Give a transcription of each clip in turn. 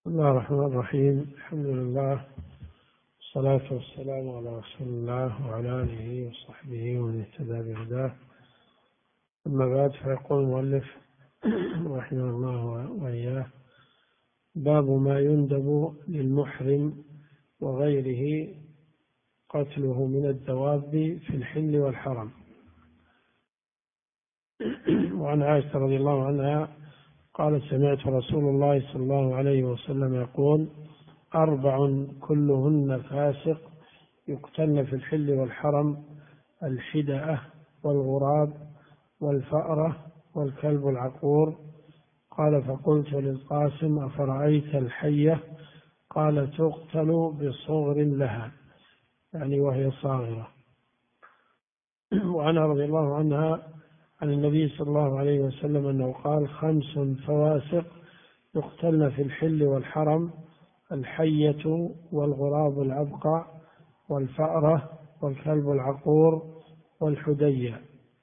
بسم الله الرحمن الرحيم. الحمد لله والصلاة والسلام على رسول الله وعلى آله وصحبه ومن اهتدى بهداه. أما بعد، فيقول المؤلف رحمه الله وإياه: باب ما يندب للمحرم وغيره قتله من الدواب في الحل والحرم. وعن عائشة رضي الله عنها قالت: سمعت رسول الله صلى الله عليه وسلم يقول: 4 كلهن فاسق يقتلن في الحل والحرم: الحدأة والغراب والفأرة والكلب العقور. قال: فقلت للقاسم: أفرأيت الحية؟ قال: تقتل بصغر لها، يعني وهي صاغرة. وعنها رضي الله عنها عن النبي صلى الله عليه وسلم أنه قال: 5 فواسق يقتلن في الحل والحرم: الحية والغراب الأبقع والفأرة والكلب العقور والحدية.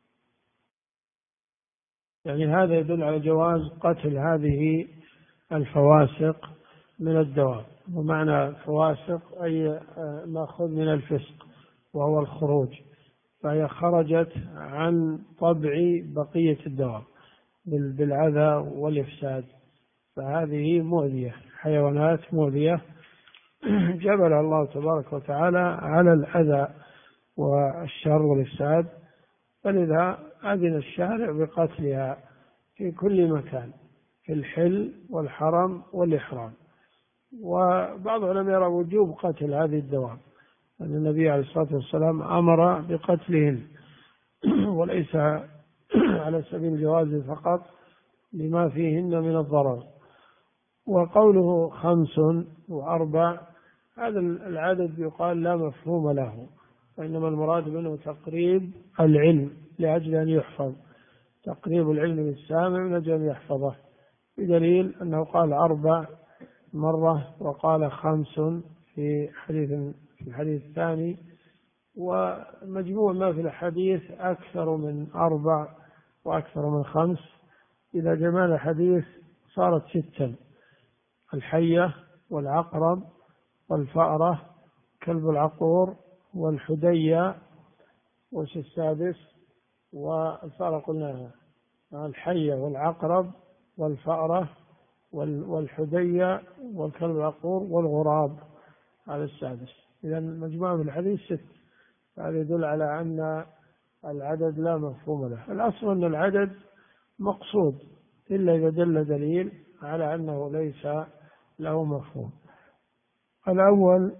يعني هذا يدل على جواز قتل هذه الفواسق من الدواب. ومعنى فواسق أي مأخوذ من الفسق وهو الخروج، فهي خرجت عن طبع بقية الدواب بالعذى والإفساد، فهذه مؤذية، حيوانات مؤذية جبل الله تبارك وتعالى على الأذى والشر والإفساد، فلذا أذن الشارع بقتلها في كل مكان، في الحل والحرم والإحرام. وبعض العلماء يرى وجوب قتل هذه الدواب، أن النبي عليه الصلاة والسلام أمر بقتلهن وليس على سبيل الجواز فقط لما فيهن من الضرر. وقوله 5 و4 هذا العدد يقال لا مفهوم له، وإنما المراد منه تقريب العلم لأجل أن يحفظ، تقريب العلم للسامع من أجل أن يحفظه، بدليل أنه قال 4 مرة وقال 5 في الحديث الثاني. ومجموع ما في الحديث أكثر من 4 وأكثر من 5، إذا جمعنا الحديث صارت 6: الحية والعقرب والفأرة كلب العقور والحدية، وش السادس؟ والفأرة قلناها، الحية والعقرب والفأرة والحدية والكلب العقور والغراب، هذا السادس. إذا مجموع من الحديث 6، هذا يدل على أن العدد لا مفهوم له. الأصل أن العدد مقصود إلا إذا دل دليل على أنه ليس له مفهوم. الأول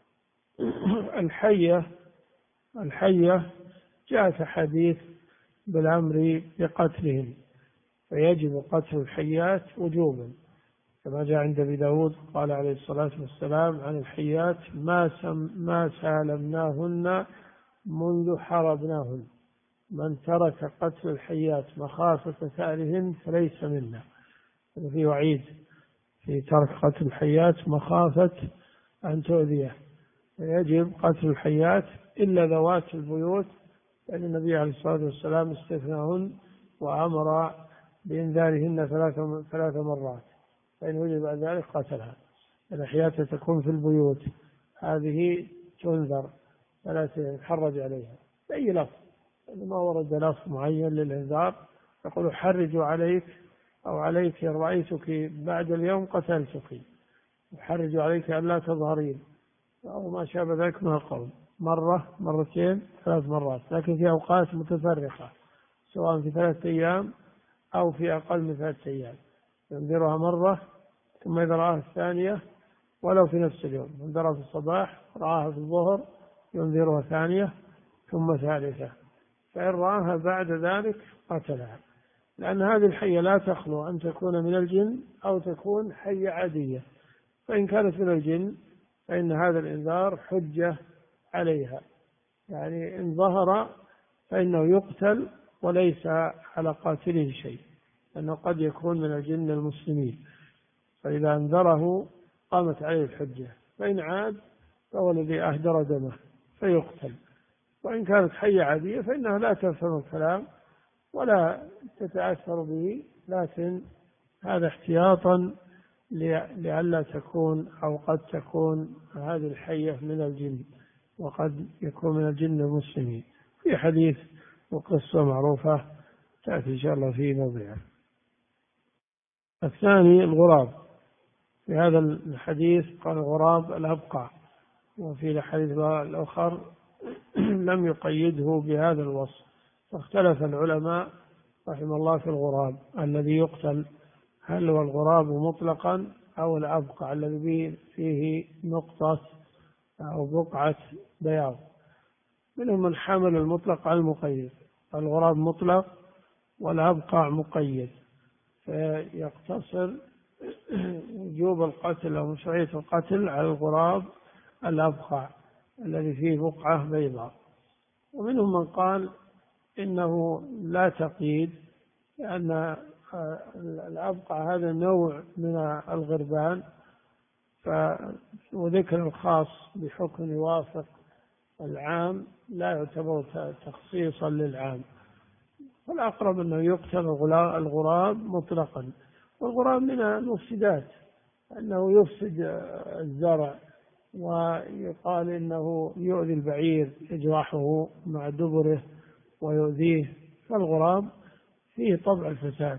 الحية جاءت حديث بالأمر بقتلهم، فيجب قتل الحيات وجوبا، كما جاء عند أبي داود قال عليه الصلاة والسلام عن الحيات: ما سالمناهن منذ حربناهن، من ترك قتل الحيات مخافة ثأرهن فليس منا. في وعيد في ترك قتل الحيات مخافة أن تؤذيه، فيجب قتل الحيات إلا ذوات البيوت، لأن النبي عليه الصلاة والسلام استثناهن وأمر بإنذارهن 3 مرات، فإن وجد بعد ذلك قتلها. الحيات تكون في البيوت هذه تنذر فلا تحرج عليها بأي لفظ، ما ورد لفظ معين للإنذار يقول: حرجوا عليك أو عليك إن رأيتك بعد اليوم قتلتك، حرجوا عليك أن لا تظهرين، أو ما شابه ذلك من القول، 1 2 3 مرات، لكن في أوقات متفرقة، سواء في 3 أيام أو في أقل من 3 أيام، ينذرها مرة، ثم إذا رآها الثانية ولو في نفس اليوم، ينذرها في الصباح، رآها في الظهر ينذرها ثانية ثم ثالثة، فإن رآها بعد ذلك قتلها، لأن هذه الحية لا تخلو أن تكون من الجن أو تكون حية عادية، فإن كانت من الجن فإن هذا الإنذار حجة عليها، يعني إن ظهر فإنه يقتل وليس على قاتله شيء، لأنه قد يكون من الجن المسلمين، فإذا أنذره قامت عليه الحجة، فإن عاد فهو الذي أهدر دمه فيقتل. وإن كانت حية عادية فإنها لا تفهم الكلام ولا تتأثر به، لكن هذا احتياطا لئلا تكون أو قد تكون هذه الحية من الجن، وقد يكون من الجن المسلمين. في حديث وقصة معروفة تأتي إن شاء الله في موضعها. الثاني الغراب. في هذا الحديث قال الغراب الأبقع، وفي الحديث الآخر لم يقيده بهذا الوصف، فاختلف العلماء رحمه الله في الغراب الذي يقتل، هل هو الغراب مطلقا أو الأبقع الذي فيه نقطة أو بقعة بياض. منهم من حمل المطلق على المقيد، الغراب مطلق والأبقع مقيد، فيقتصر وجوب القتل أو مشروعية القتل على الغراب الأبقع الذي فيه بقعة بيضاء. ومنهم من قال إنه لا تقييد، لأن الأبقع هذا نوع من الغربان، وذكر الخاص بحكم يوافق العام لا يعتبر تخصيصا للعام، والأقرب أنه يقتل الغراب مطلقا. والغراب من المفسدات، أنه يفسد الزرع، ويقال إنه يؤذي البعير، يجرحه مع دبره ويؤذيه، فالغراب فيه طبع الفساد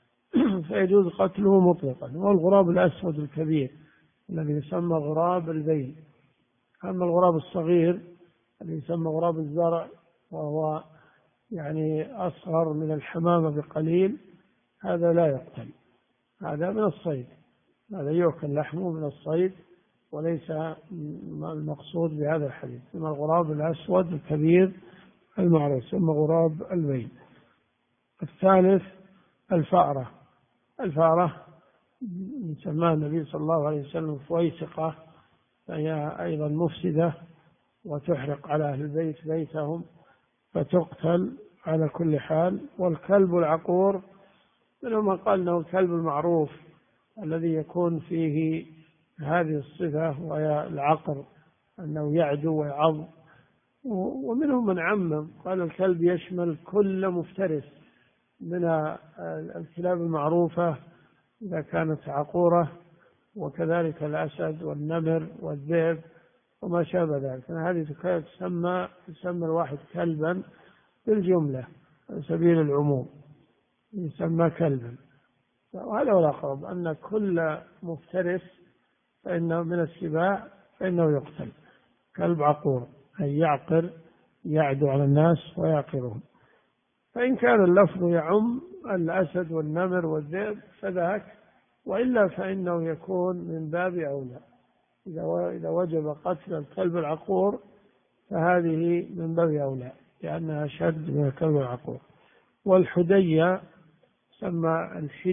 فيجوز قتله مطلقا. والغراب الأسود الكبير الذي يسمى غراب البين. أما الغراب الصغير الذي يسمى غراب الزرع، وهو يعني أصغر من الحمامة بقليل، هذا لا يقتل، هذا من الصيد، هذا يؤكل لحمه من الصيد، وليس المقصود بهذا الحديث. ثم الغراب الأسود الكبير المعروف ثم غراب البين. الثالث الفأرة. الفأرة سماها النبي صلى الله عليه وسلم فويسقة، فهي أيضا مفسدة وتحرق على أهل البيت بيتهم، فتقتل على كل حال. والكلب العقور منهم من قال انه الكلب المعروف الذي يكون فيه هذه الصفة وهي العقر، انه يعدو ويعض. ومنهم من عمم قال الكلب يشمل كل مفترس من الكلاب المعروفة إذا كانت عقورة، وكذلك الأسد والنمر والذئب وما شابه ذلك. هذه تسمى الواحد كلبا بالجملة على سبيل العموم، يسمى كلبا. وهذا هو الأقرب، أن كل مفترس فإنه من السباع فإنه يقتل. كلب عقور أي يعقر، يعدو على الناس ويعقرهم. فإن كان اللفظ يعم الأسد والنمر والذئب فذاك، وإلا فإنه يكون من باب أولى. إذا وجب قتل الكلب العقور فهذه من باب أولى، لأنها أشد من الكلب العقور. والحدية سمى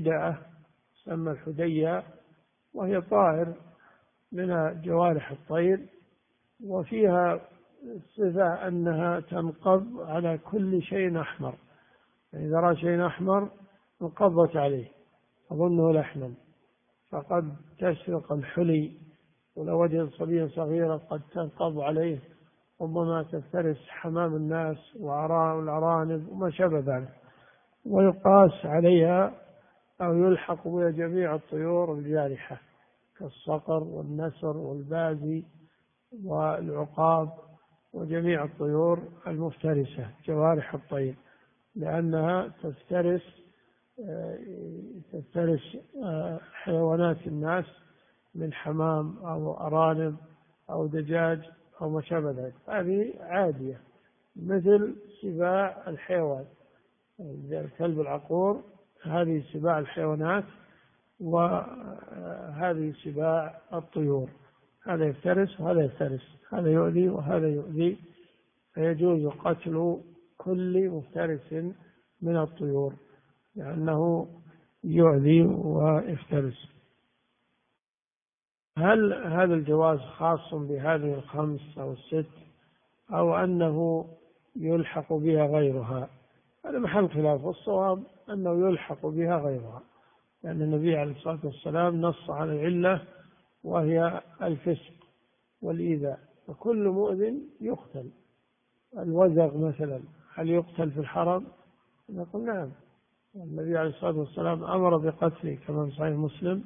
الحدية، وهي طائر من جوارح الطير، وفيها صفة أنها تنقض على كل شيء أحمر، يعني إذا رأى شيء أحمر انقضت عليه أظنه لحما، فقد تسرق الحلي، ولو وجد صبيا صغيرا قد تنقض عليه، ربما تفترس حمام الناس والأرانب وما شابه ذلك، ويقاس عليها أو يلحق بها جميع الطيور الجارحة كالصقر والنسر والبازي والعقاب وجميع الطيور المفترسة جوارح الطير، لأنها تفترس حيوانات الناس من حمام أو أرانب أو دجاج أو ما شابه ذلك. هذه عادية مثل سباع الحيوان، الكلب العقور هذه سباع الحيوانات، وهذه سباع الطيور، هذا يفترس وهذا يفترس، هذا يؤذي وهذا يؤذي، فيجوز قتل كل مفترس من الطيور لأنه يؤذي ويفترس. هل هذا الجواز خاص بهذه الخمس أو الست، أو أنه يلحق بها غيرها؟ هذا محل خلاف، والصواب أنه يلحق بها غيرها، لأن النبي عليه الصلاة والسلام نص على العلة وهي الفسق والإيذاء، فكل مؤذن يقتل. الوزغ مثلا هل يقتل في الحرم؟ نقول نعم، النبي عليه الصلاة والسلام أمر بقتله كما في صحيح مسلم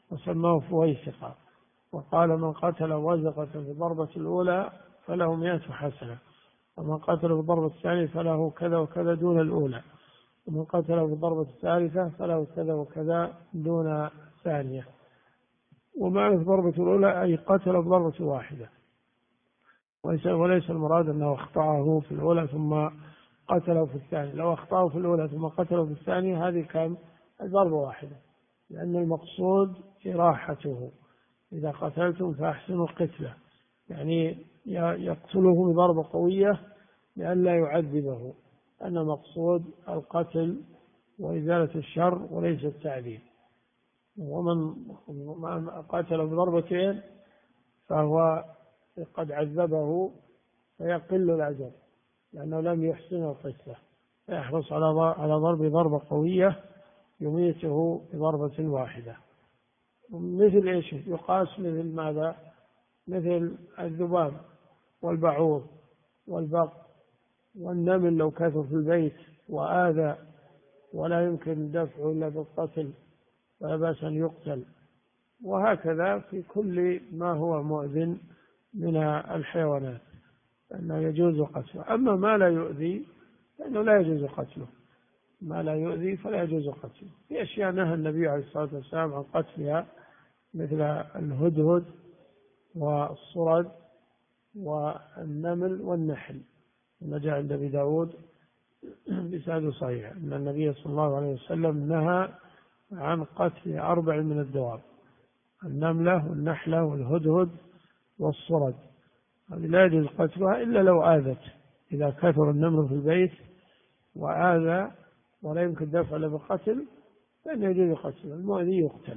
وسماه فويسقا، وقال من قتل وزغة في الضربة الأولى فله 100 حسنة، ومن قتل في الضربة الثانية فله كذا وكذا دون الأولى، ومن قتل في الضربة الثالثة فله كذا وكذا دون الثانية. ومعنى الضربة الأولى أي قتل بضربة واحدة، وليس المراد أنه أخطأه في الأولى ثم قتله في الثانية. لو أخطأه في الأولى ثم قتله في الثانية هذه كان ضربة واحدة، لأن المقصود إراحته. إذا قتلتم فأحسنوا القتلة، يعني يقتله بضربة قوية لئلا يعذبه، أن المقصود القتل وإزالة الشر وليس التعذيب. ومن قتل بضربتين فهو قد عذبه فيقل الأجر، لأنه لم يحسن القتلة، فيحرص على ضرب ضربة قوية يميته بضربة واحدة. مثل إيش يقاس؟ مثل ماذا؟ مثل الذباب والبعوض والبق والنمل لو كثر في البيت وآذى ولا يمكن دفعه إلا بالقتل فلا بأس أن يقتل. وهكذا في كل ما هو مؤذن من الحيوانات فإنه يجوز قتله. أما ما لا يؤذي فإنه لا يجوز قتله، ما لا يؤذي فلا يجوز قتله. في أشياء نهى النبي عليه الصلاة والسلام عن قتلها، مثل الهدهد والصرد والنمل والنحل، ما جاء عند أبي داود بسند صحيح أن النبي صلى الله عليه وسلم نهى عن قتل 4 من الدواب: النملة والنحلة والهدهد والصرد. هذه لا يجوز قتلها إلا لو آذت، إذا كثر النمل في البيت وآذى ولا يمكن دفع له بالقتل فإن يجوز قتله، المؤذي يقتل.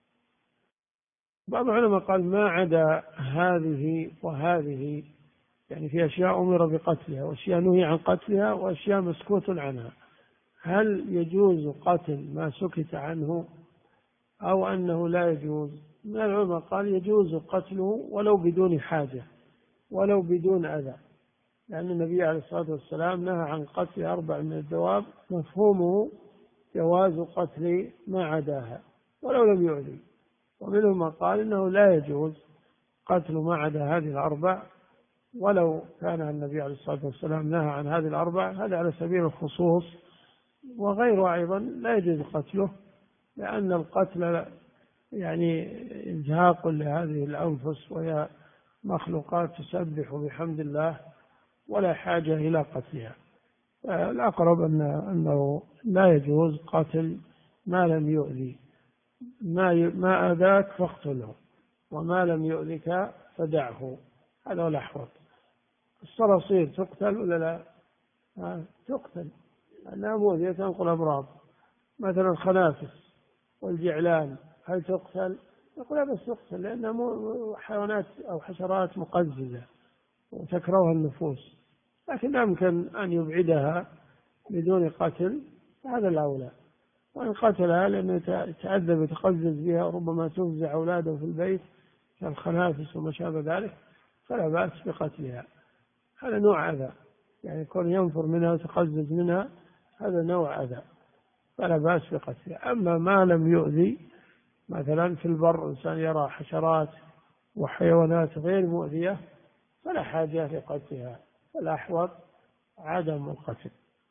بعض العلماء قال ما عدا هذه وهذه، يعني في أشياء أمر بقتلها وأشياء نهي عن قتلها وأشياء مسكوت عنها، هل يجوز قتل ما سكت عنه أو أنه لا يجوز؟ من العلماء قال يجوز قتله ولو بدون حاجة ولو بدون أذى، لأن النبي عليه الصلاة والسلام نهى عن قتل 4 من الدواب، مفهومه جواز قتل ما عداها ولو لم يؤذي. ومنهم من قال إنه لا يجوز قتل ما عدا هذه 4 ولو كان النبي عليه الصلاة والسلام نهى عن هذه 4، هذا على سبيل الخصوص. وغيره أيضا لا يجوز قتله، لأن القتل يعني إزهاق لهذه الأنفس، وهي مخلوقات تسبح بحمد الله ولا حاجة إلى قتلها. الأقرب أنه لا يجوز قتل ما لم يؤذي، ما أذاك فاقتله، وما لم يؤذك فدعه، هذا هو الأحوط. الصراصير تقتل ولا لا؟ تقتل لأنها مؤذية تنقل أمراض. مثلا الخنافس والجعلان هل تقتل؟ يقول لا بس تقتل لأنها حيوانات أو حشرات مقززة وتكرهها النفوس، لكن لا يمكن أن يبعدها بدون قتل، هذا الأولى. وإن قتلها لأنه يتعذب يتقزز بها وربما تفزع أولاده في البيت كالخنافس وما شابه ذلك فلا بأس بقتلها، هذا نوع أذى، يعني يكون ينفر منها ويتقزز منها، هذا نوع أذى فلا بأس بقتلها. أما ما لم يؤذي، مثلا في البر إنسان يرى حشرات وحيوانات غير مؤذية فلا حاجة لقتلها، فالأحوط عدم القتل.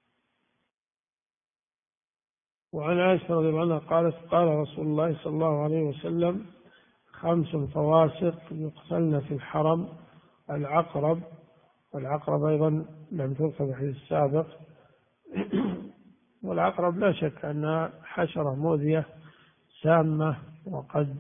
وعن عائشة رضي الله عنها قالت قال رسول الله صلى الله عليه وسلم: 5 فواسق يقتلن في الحرم: العقرب، والعقرب أيضا لم تذكر في الحديث السابق. والعقرب لا شك أنها حشرة مؤذية سامة، وقد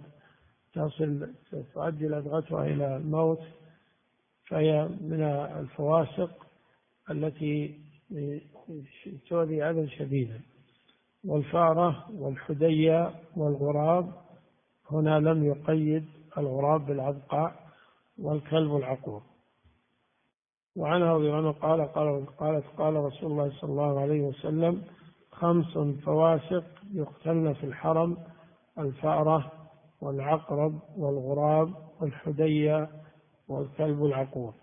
تؤدي لدغتها إلى الموت، فهي من الفواسق التي تؤذي أذى شديدا. والفأرة والحدية والغراب، هنا لم يقيد الغراب بالعبقاء، والكلب العقور. وعنها رضي الله عنها قالت قال رسول الله صلى الله عليه وسلم: 5 فواسق يقتلن في الحرم: الفأرة والعقرب والغراب والحدية والكلب العقور.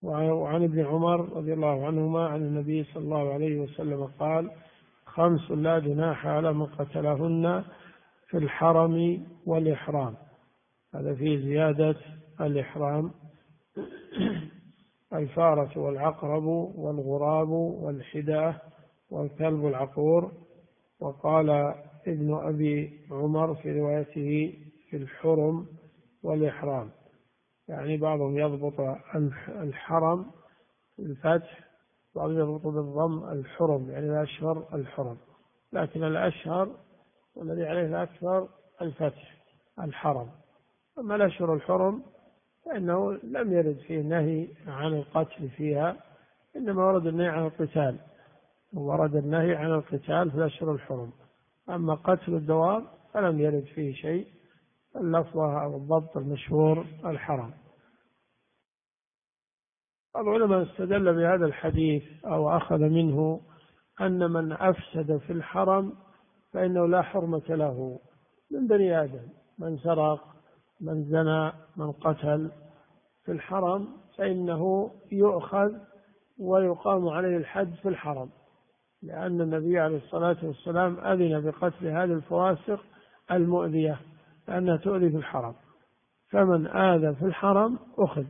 وعن ابن عمر رضي الله عنهما عن النبي صلى الله عليه وسلم قال: 5 لا جناح على من قتلهن في الحرم والإحرام. هذا فيه زيادة الإحرام: الفارة والعقرب والغراب والحداة والكلب العقور. وقال ابن أبي عمر في روايته: في الحرم والإحرام، يعني بعضهم يضبط الحرم بالفتح، بعضهم يضبط بالضم الحرم، يعني الأشهر الحرم، لكن الأشهر والذي عليه الأكثر الفتح الحرم. أما الأشهر الحرم فإنه لم يرد فيه نهي عن القتل فيها، إنما ورد النهي عن القتال، ورد النهي عن القتال في الأشهر الحرم. أما قتل الدواب فلم يرد فيه شيء، اللفظة أو الضبط المشهور الحرم. العلماء استدل بهذا الحديث أو أخذ منه أن من أفسد في الحرم فإنه لا حرمة له من بني آدم، من سرق، من زنى، من قتل في الحرم فإنه يؤخذ ويقام عليه الحد في الحرم، لأن النبي عليه الصلاة والسلام أذن بقتل هذه الفواسق المؤذية لأنها تؤذي في الحرم، فمن آذى في الحرم أخذ،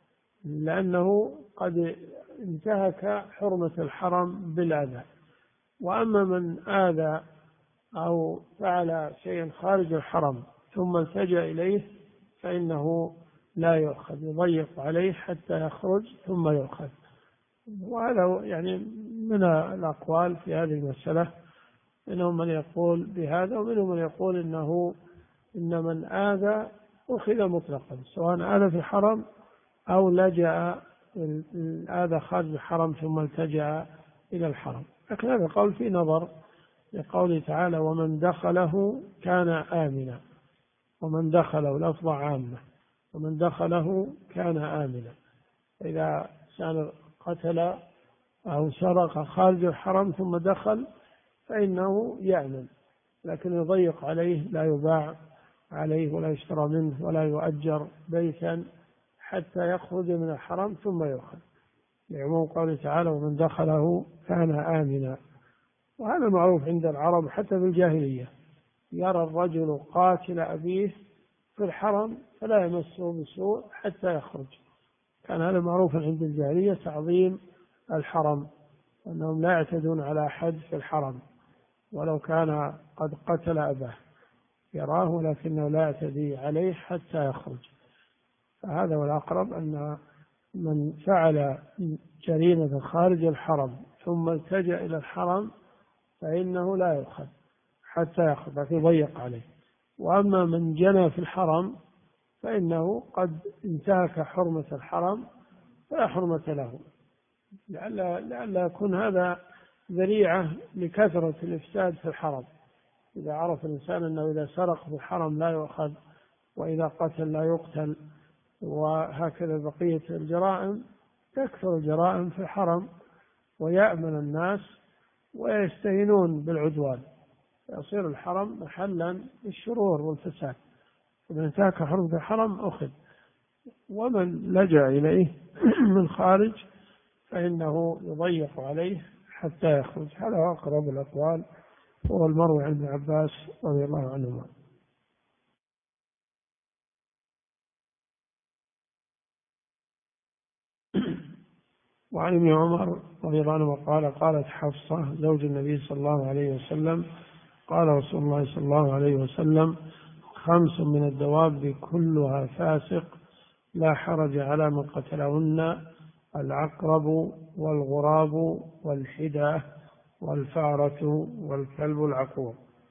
لأنه قد انتهك حرمة الحرم بالأذى. وأما من آذى أو فعل شيئا خارج الحرم ثم التجأ إليه فإنه لا يؤخذ، يضيق عليه حتى يخرج ثم يؤخذ. وهذا يعني من الأقوال في هذه المسألة، منهم من يقول بهذا ومنهم من يقول إن من آذى أخذ مطلقا، سواء آذى في الحرم أو لجأ آذى خارج الحرم ثم التجأ إلى الحرم. لكن هذا القول في نظر لقوله تعالى: ومن دخله كان آمنا. ومن دخله لفظ عامة، ومن دخله كان آمنا. إذا كان قتل أو سرق خارج الحرم ثم دخل فإنه يأمن، لكن يضيق عليه، لا يباع عليه ولا يشترى منه ولا يؤجر بيتا حتى يخرج من الحرم ثم يؤخذ، لعموم قوله تعالى: ومن دخله كان آمنا. وهذا معروف عند العرب حتى في الجاهلية، يرى الرجل قاتل أبيه في الحرم فلا يمسه بسوء حتى يخرج. كان هذا معروفا عند الجاهلية، تعظيم الحرم، أنهم لا يعتدون على أحد في الحرم ولو كان قد قتل أباه، يراه لكنه لا يعتدي عليه حتى يخرج. فهذا هو الأقرب، أن من فعل جريمة خارج الحرم ثم التجأ إلى الحرم فإنه لا يؤخذ حتى يأخذ، لكن يضيق عليه. وأما من جنى في الحرم فإنه قد انتهك حرمة الحرم فلا حرمة له، لئلا يكون هذا ذريعة لكثرة الإفساد في الحرم. إذا عرف الإنسان أنه إذا سرق في الحرم لا يؤخذ، وإذا قتل لا يقتل، وهكذا بقية الجرائم، تكثر الجرائم في الحرم ويأمن الناس ويستهينون بالعدوان، يصير الحرم محلا للشرور والفساد. إذا انتهك حرمة الحرم أخذ، ومن لجأ إليه من خارج فإنه يضيق عليه حتى يخرج. هذا هو أقرب الأقوال، هو المروي عن ابن عباس رضي الله عنهما. وعن ابن عمر رضي الله عنه قال: قالت حفصة زوج النبي صلى الله عليه وسلم: قال رسول الله صلى الله عليه وسلم: 5 من الدواب كلها فاسق لا حرج على من قتلهن: العقرب والغراب والحداة والفارة والكلب العقور.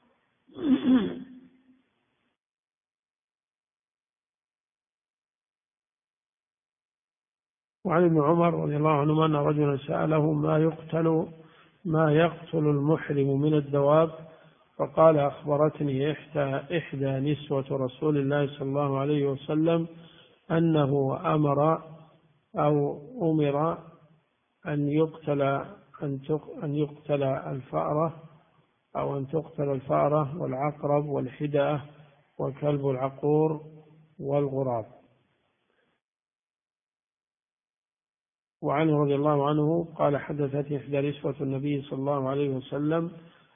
وعن ابن عمر رضي الله عنهما أن رجلا سأله: ما يقتل المحرم من الدواب؟ فقال: أخبرتني إحدى نسوة رسول الله صلى الله عليه وسلم أنه أمر أن يقتل الفأرة، أو أن تقتل الفأرة والعقرب والحداة والكلب العقور والغراب. وعنه رضي الله عنه قال حدثتني إحدى نسوة النبي صلى الله عليه وسلم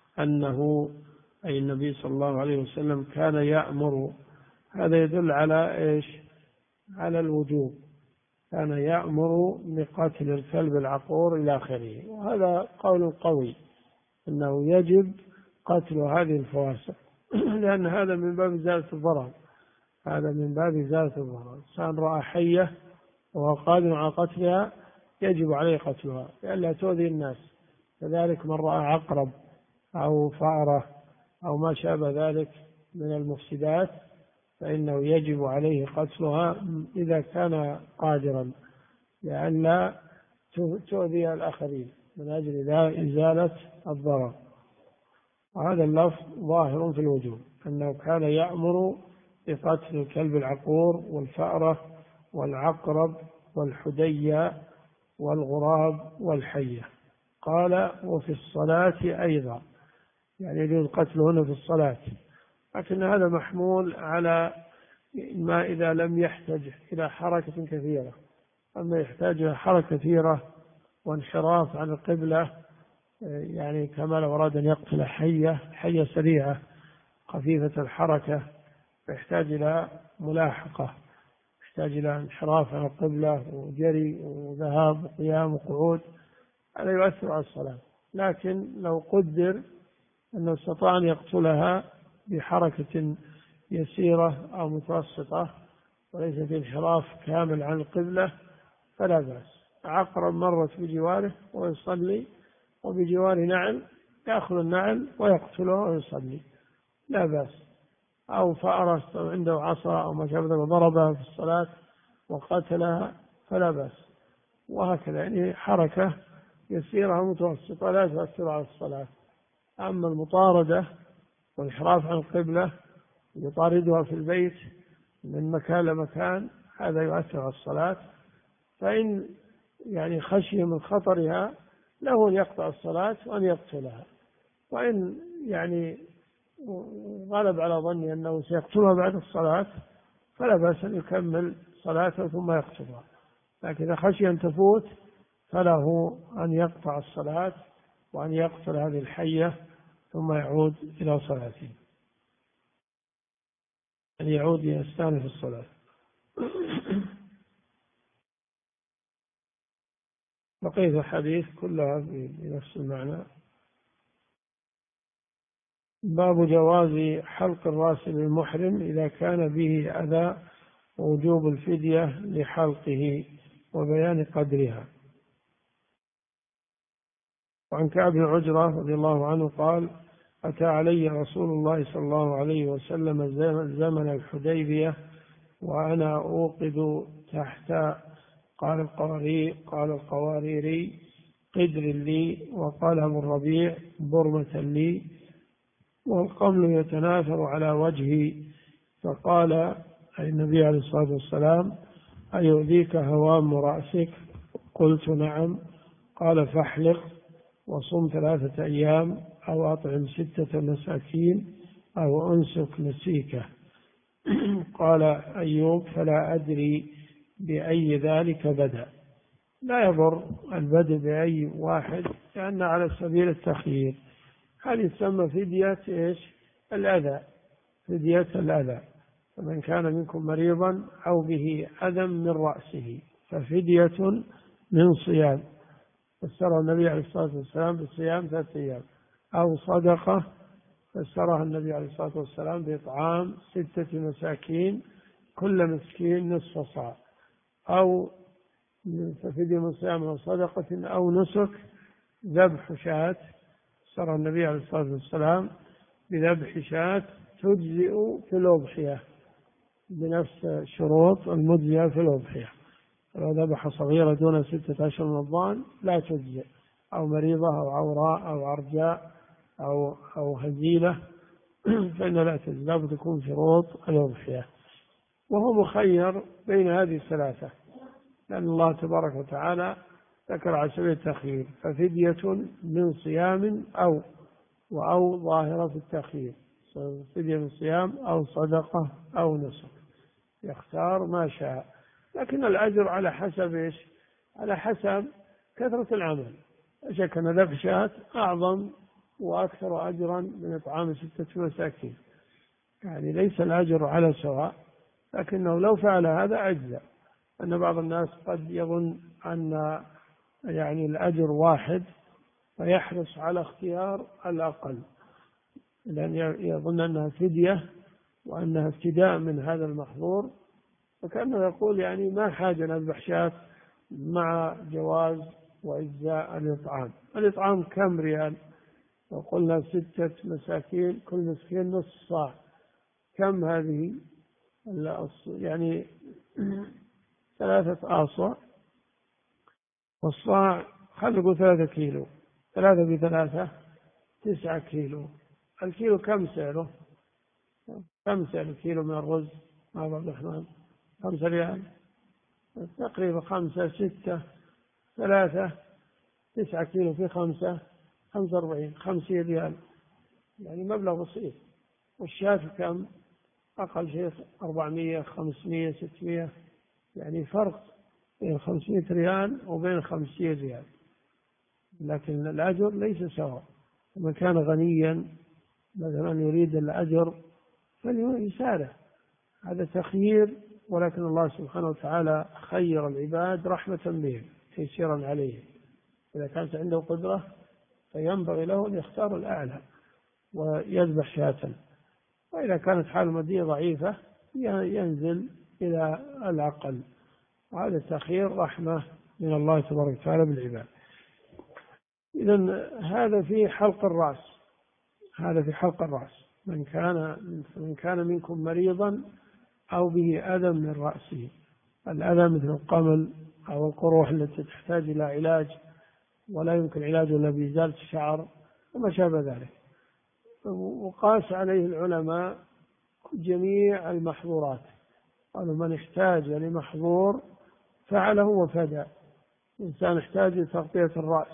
أنه أي النبي صلى الله عليه وسلم كان يأمر. هذا يدل على إيش؟ على الوجوب. كان يأمر بقتل الكلب العقور إلى آخره. وهذا قول قوي أنه يجب قتل هذه الفواسق لأن هذا من باب إزالة الضرر. هذا من باب إزالة الضرر. إنسان رأى حية وهو قادر على قتلها يجب عليه قتلها لئلا تؤذي الناس. كذلك من رأى عقرب أو فأرة أو ما شابه ذلك من المفسدات فإنه يجب عليه قتلها إذا كان قادرا لئلا تؤذي الآخرين من أجل إزالة الضرر. وهذا اللفظ ظاهر في الوجوب أنه كان يأمر بقتل الكلب العقور والفأرة والعقرب والحدية والغراب والحية. قال وفي الصلاة أيضا، يعني يجوز قتله في الصلاة، لكن هذا محمول على ما إذا لم يحتاج إلى حركة كثيرة. أما يحتاج إلى حركة كثيرة وانحراف عن القبلة، يعني كما لو أراد أن يقتل حية سريعة خفيفة الحركة فيحتاج إلى ملاحقة، يحتاج إلى انحراف عن القبلة وجري وذهاب وقيام وقعود، هذا يؤثر على الصلاة. لكن لو قدر أنه استطاع أن يقتلها بحركة يسيرة أو متوسطة وليس بانحراف كامل عن القبلة فلا بأس. عقرب مرت بجواره ويصلي وبجواره نعل، يأخذ النعل ويقتله ويصلي لا بأس. أو فأرة عنده عصا أو ما شابه وضربها في الصلاة وقتلها فلا بأس. وهكذا يعني حركة يسيرة متوسطة لا تؤثر على الصلاة. أما المطاردة والانحراف عن القبلة يطاردها في البيت من مكان لمكان هذا يؤثر على الصلاة. فإن يعني خشي من خطرها له أن يقطع الصلاة وأن يقتلها. وإن يعني غلب على ظني أنه سيقتلها بعد الصلاة فلا بأس أن يكمل صلاته ثم يقتلها. لكن إذا خشي أن تفوت فله أن يقطع الصلاة وأن يقتل هذه الحية ثم يعود إلى صلاته، أن يعود يستانف الصلاة. بقية الحديث كلها بنفس المعنى. باب جواز حلق الرأس للمحرم إذا كان به أذى ووجوب الفدية لحلقه وبيان قدرها. وعن كعب بن عجرة رضي الله عنه قال أتى علي رسول الله صلى الله عليه وسلم زمن الحديبية وأنا أوقد تحت قال القواريري قدر لي، وقال أبو الربيع برمة لي، والقمل يتناثر على وجهي. فقال أي النبي عليه الصلاة والسلام أيؤذيك هوام رأسك؟ قلت نعم. قال فاحلق وصم 3 أيام أو أطعم 6 مساكين أو أنسك نسيكه. قال أيوب فلا أدري بأي ذلك بدأ. لا يضر البدء بأي واحد لأن على سبيل التخيير. هذه تسمى فدية إيش؟ الأذى، فدية الأذى. فمن كان منكم مريضا أو به أذى من رأسه ففدية من صيام، فسرها النبي عليه الصلاة والسلام بصيام 3 أيام، أو صدقة فسرها النبي عليه الصلاة والسلام بإطعام 6 مساكين كل مسكين نصف صاع، أو ففدية من صيام أو صدقة أو نسك ذبح شاة. فسرها النبي عليه الصلاة والسلام بذبح شاة تجزئ في الأضحية بنفس شروط المجزئة في الأضحية. لو ذبح صغيرة دون 6 أشهر من الضأن لا تجزئ، أو مريضة أو عوراء أو عرجاء أو هزيلة فإن لا تجزئ، لابد تكون شروط الأضحية. وهو مخير بين هذه الثلاثة لأن الله تبارك وتعالى ذكر على سبيل التخيير، ففدية من صيام أو ظاهرة في التخيير، فدية من صيام أو صدقة أو نسك، يختار ما شاء. لكن الأجر على حسب إيش؟ على حسب كثرة العمل. لا شك أن ذبح شاة أعظم وأكثر أجرا من إطعام 6 مساكين، يعني ليس الأجر على سواء، لكنه لو فعل هذا أجزى. أن بعض الناس قد يظن أن يعني الأجر واحد فيحرص على اختيار الأقل، لأن يظن أنها فدية وأنها ابتداء من هذا المحظور، فكأنه يقول يعني ما حاجة نذبح شاة مع جواز وإجزاء الإطعام. الإطعام كم ريال؟ لو قلنا 6 مساكين كل مسكين نصف صاع، كم هذه؟ يعني 3 آصع، والصاع خلينا نقول 3 كيلو، 3 ب3 9 كيلو. الكيلو كم سعره؟ كم سعر الكيلو من الرز يا أبو عبد الرحمن؟ 5 ريال تقريبا، 5 6 3 9 كيلو في 5 45 50 ريال، يعني مبلغ بسيط. والشاة كم؟ أقل شيء 400 500 600، يعني فرق بين 500 ريال وبين 50 ريال، لكن الأجر ليس سواء. من كان غنيا مثلا يريد الأجر فليسارع، هذا تخيير، ولكن الله سبحانه وتعالى خير العباد رحمة بهم تيسيرا عليهم. إذا كانت عنده قدرة فينبغي له أن يختار الأعلى ويذبح شاة، وإذا كانت حال المادية ضعيفة ينزل إلى الأقل. وهذا التخيير رحمة من الله تبارك وتعالى بالعباد. إذن هذا في حلق الرأس، هذا في حلق الرأس. من كان منكم مريضا أو به أذى من رأسه، الأذى مثل القمل أو القروح التي تحتاج إلى علاج ولا يمكن علاجه إلا بإزالة الشعر وما شابه ذلك. وقاس عليه العلماء جميع المحظورات، قالوا من احتاج لمحظور فعله وفدى. إنسان احتاج لتغطية الرأس،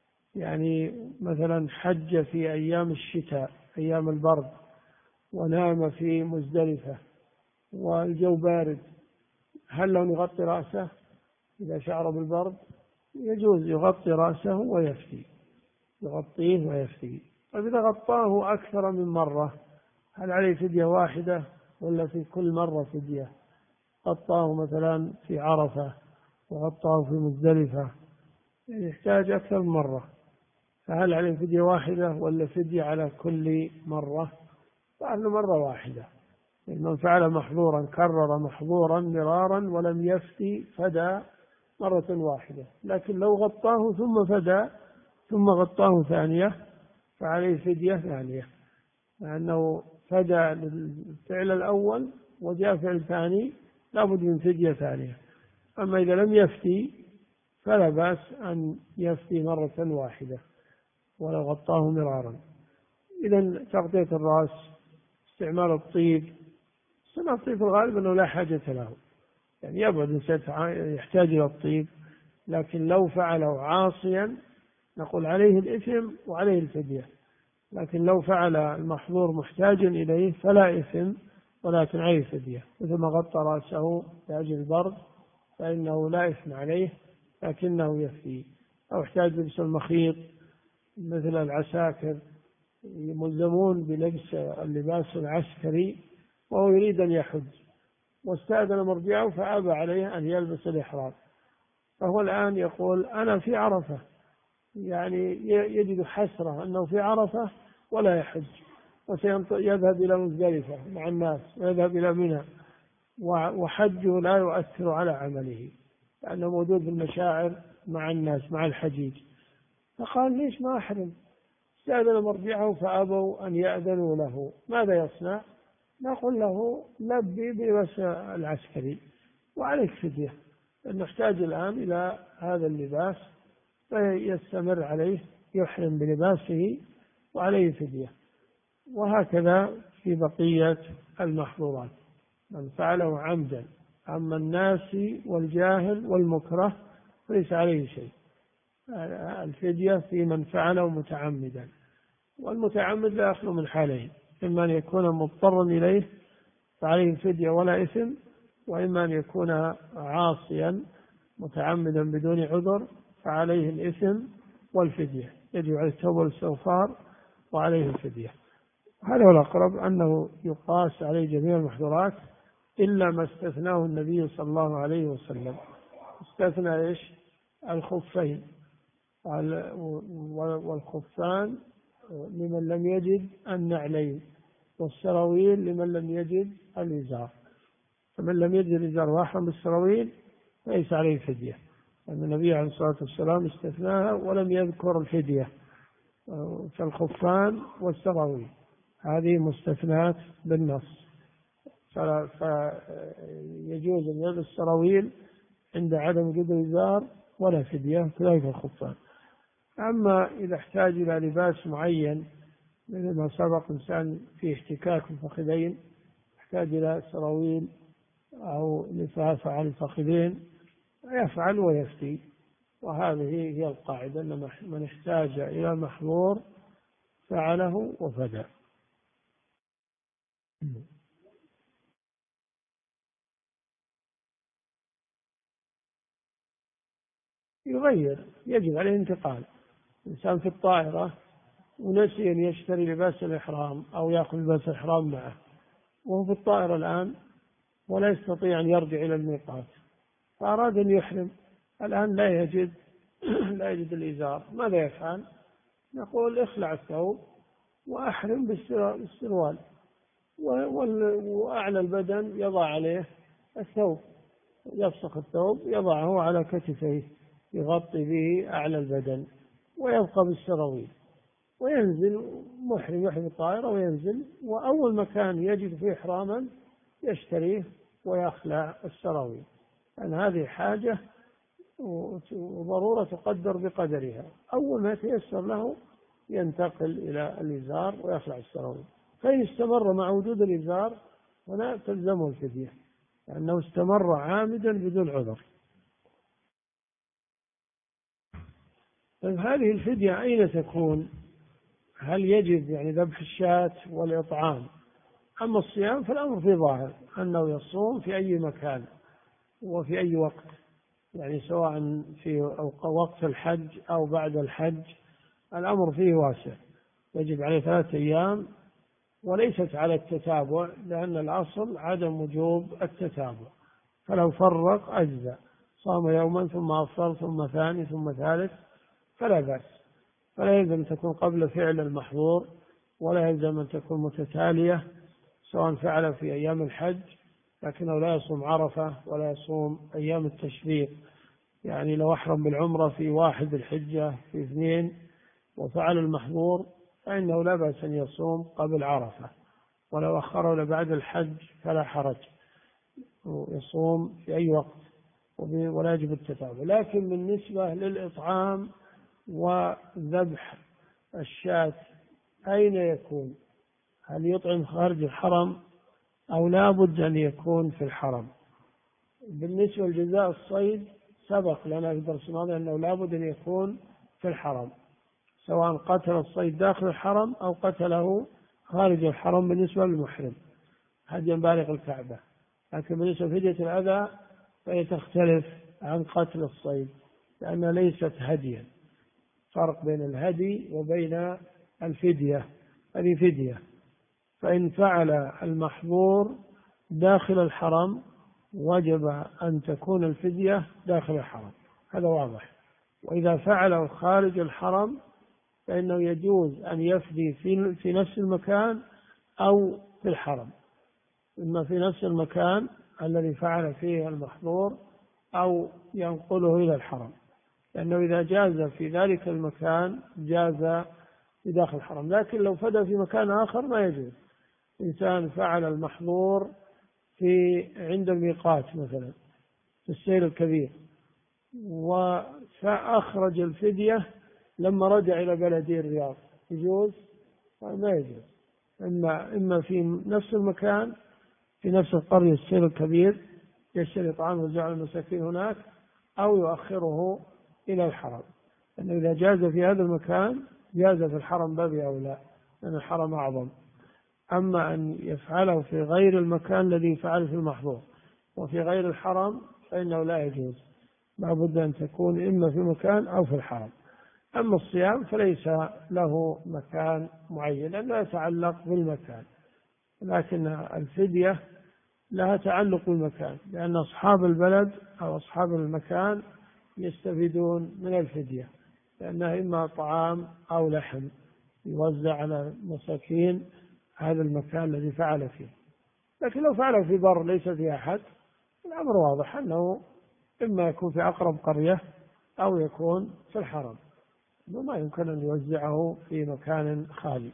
يعني مثلا حج في أيام الشتاء أيام البرد ونام في مزدلفة والجو بارد، هل لو يغطي رأسه؟ إذا شعر بالبرد يجوز يغطي رأسه ويفتي، يغطيه ويفتي. طيب إذا غطاه أكثر من مرة هل عليه فدية واحدة ولا في كل مرة فدية؟ غطاه مثلا في عرفة وغطاه في مزدلفة، يعني يحتاج أكثر من مرة، فهل عليه فدية واحدة ولا فدية على كل مرة؟ فعله مرة واحدة. من فعل محظورا كرر محظورا مرارا ولم يفتي فدى مرة واحدة. لكن لو غطاه ثم فدى ثم غطاه ثانية فعليه فدية ثانية، لأنه فدى للفعل الأول وجاء فعل ثاني لابد من فدية ثانية. أما إذا لم يفتي فلا بأس أن يفتي مرة واحدة ولو غطاه مرارا. إذن تغطية الرأس، استعمال الطيب. استعمال الطيب في الغالب أنه لا حاجة له، يعني يبعد الإنسان يحتاج إلى الطيب، لكن لو فعله عاصيا نقول عليه الإثم وعليه الفدية. لكن لو فعل المحظور محتاجا إليه فلا إثم ولكن عليه فدية، مثل ما غطى رأسه لأجل البرد فإنه لا إثم عليه لكنه يفدي. أو احتاج لبس المخيط مثل العساكر ملزمون بلبس اللباس العسكري وهو يريد أن يحج واستأذن مرجعه فأبى عليه أن يلبس الإحرام، فهو الآن يقول أنا في عرفة، يعني يجد حسرة أنه في عرفة ولا يحج، وسيذهب إلى مزدلفة مع الناس ويذهب إلى منى، وحجه لا يؤثر على عمله لأنه موجود في المشاعر مع الناس مع الحجيج. فقال ليش ما أحرم؟ استأذن مرجعه فأبوا أن يأذنوا له، ماذا يصنع؟ نقول له لبي بلباس العسكري وعليك فدية، لأنه يحتاج الآن إلى هذا اللباس فيستمر عليه، يحرم بلباسه وعليه فدية. وهكذا في بقية المحظورات من فعله عمدا. أما الناس والجاهل والمكره ليس عليه شيء، الفدية في من فعله متعمدا، والمتعمد لا يخلو من حالين، إما أن يكون مضطرا إليه فعليه فدية ولا إثم، وإما أن يكون عاصيا متعمدا بدون عذر فعليه الإثم والفدية، يجب عليه التوبة والاستغفار وعليه الفدية. هذا هو الأقرب، أنه يقاس عليه جميع المحظورات إلا ما استثناه النبي صلى الله عليه وسلم. استثنى إيش؟ الخفين، والخفان لمن لم يجد النعلين، والسراويل لمن لم يجد الإزار. فمن لم يجد الإزار وأحرم بالسراويل ليس عليه فدية، لأن النبي عليه الصلاة والسلام استثناها ولم يذكر الفدية. فالخفان والسراويل هذه مستثنات بالنص، فيجوز أن يلبس السراويل عند عدم وجود الإزار ولا فدية، كذلك الخفان. أما إذا احتاج إلى لباس معين مثل ما سبق، إنسان في احتكاك الفخذين يحتاج إلى سراويل أو لفافة على الفخذين يفعل ويفتي. وهذه هي القاعدة، أن من احتاج إلى محظور فعله وفدى. يغير، يجب عليه انتقال. إنسان في الطائرة ونسي أن يشتري لباس الإحرام أو يأخذ لباس الإحرام معه، وهو في الطائرة الآن ولا يستطيع أن يرجع إلى الميقات، فأراد أن يحرم، الآن لا يجد لا يجد الإزار، ماذا يفعل؟ نقول اخلع الثوب وأحرم بالسروال، وأعلى البدن يضع عليه الثوب، يفسخ الثوب يضعه على كتفيه يغطي به أعلى البدن، ويبقى بالسراويل، وينزل محرم، يحرم الطائرة وينزل، وأول مكان يجد فيه إحراما يشتريه ويخلع السراويل. لأن هذه حاجة وضرورة تقدر بقدرها، أول ما يتيسر له ينتقل إلى الإزار ويخلع السراويل. فإن استمر مع وجود الإزار هنا تلزمه الفدية، لأنه استمر عامدا بدون عذر. طيب هذه الفدية أين تكون؟ هل يجب ذبح الشاة والإطعام؟ أما الصيام فالأمر في ظاهر أنه يصوم في أي مكان وفي أي وقت، سواء في وقت الحج أو بعد الحج، الأمر فيه واسع. يجب عليه 3 أيام وليست على التتابع، لأن الأصل عدم وجوب التتابع، فلو فرق أجزاء، صام يوما ثم أفطر ثم ثاني ثم ثالث فلا بأس. فلا يلزم أن تكون قبل فعل المحظور، ولا يلزم أن تكون متتالية، سواء فعل في أيام الحج لكنه لا يصوم عرفة ولا يصوم أيام التشريق. لو أحرم بالعمرة في 1 الحجة في 2 وفعل المحظور فإنه لا بأس أن يصوم قبل عرفة، ولو أخره لبعد الحج فلا حرج، يصوم في أي وقت ولا يجب التتابع. لكن بالنسبة للإطعام وذبح الشاة أين يكون؟ هل يطعم خارج الحرم أو لا بد أن يكون في الحرم؟ بالنسبة لجزاء الصيد سبق لنا في الدرس الماضي أنه لا بد أن يكون في الحرم، سواء قتل الصيد داخل الحرم أو قتله خارج الحرم بالنسبة للمحرم هديا بالغ الكعبة. لكن بالنسبة لفدية الأذى فهي تختلف عن قتل الصيد، لأنها ليست هديا، فرق بين الهدي وبين الفدية. هذه فدية، فإن فعل المحظور داخل الحرم وجب أن تكون الفدية داخل الحرم، هذا واضح. وإذا فعله خارج الحرم فإنه يجوز أن يفدي في نفس المكان أو في الحرم، إما في نفس المكان الذي فعل فيه المحظور أو ينقله إلى الحرم، لأنه إذا جاز في ذلك المكان جاز في داخل الحرم. لكن لو فدى في مكان آخر ما يجوز. إنسان فعل المحظور عند الميقات مثلا في السير الكبير، فأخرج الفدية لما رجع إلى بلده الرياض، يجوز؟ ما يجوز. إما في نفس المكان في نفس القرية السير الكبير يشتري طعام ويوزع المساكين هناك، أو يؤخره إلى الحرم، لأنه إذا جاز في هذا المكان جاز في الحرم باب أولى، لأن الحرم أعظم. أما أن يفعله في غير المكان الذي فعل في المحظور وفي غير الحرم فإنه لا يجوز، لا بد أن تكون إما في مكان أو في الحرم. أما الصيام فليس له مكان معين لأنه يتعلق بالمكان، لكن الفدية لها تعلق بالمكان، لأن أصحاب البلد أو أصحاب المكان يستفيدون من الفدية، لأنها إما طعام أو لحم يوزع على مساكين هذا المكان الذي فعل فيه. لكن لو فعله في بر ليس فيه أحد الأمر واضح أنه إما يكون في أقرب قرية أو يكون في الحرم، وما يمكن أن يوزعه في مكان خالي.